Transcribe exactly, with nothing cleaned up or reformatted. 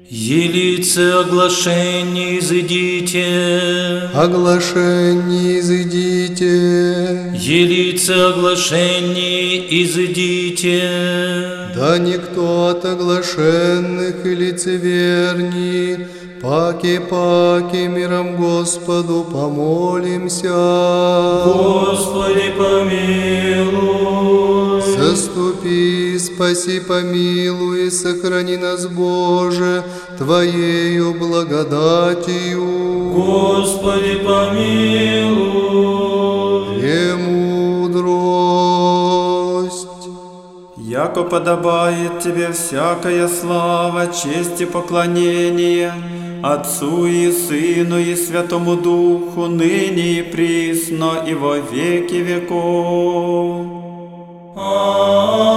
Елице оглашение изыдите, оглашение изыдите, елице оглашение изыдите. Да никто от оглашенных и лицеверни, паки-паки миром Господу помолимся. Господи, помилуй. Заступи, спаси, помилуй, сохрани нас, Боже, Твоею благодатью. Господи, помилуй. Премудрость. Яко подобает Тебе всякая слава, честь и поклонение, Отцу и Сыну и Святому Духу, ныне и присно, и во веки веков. Аминь.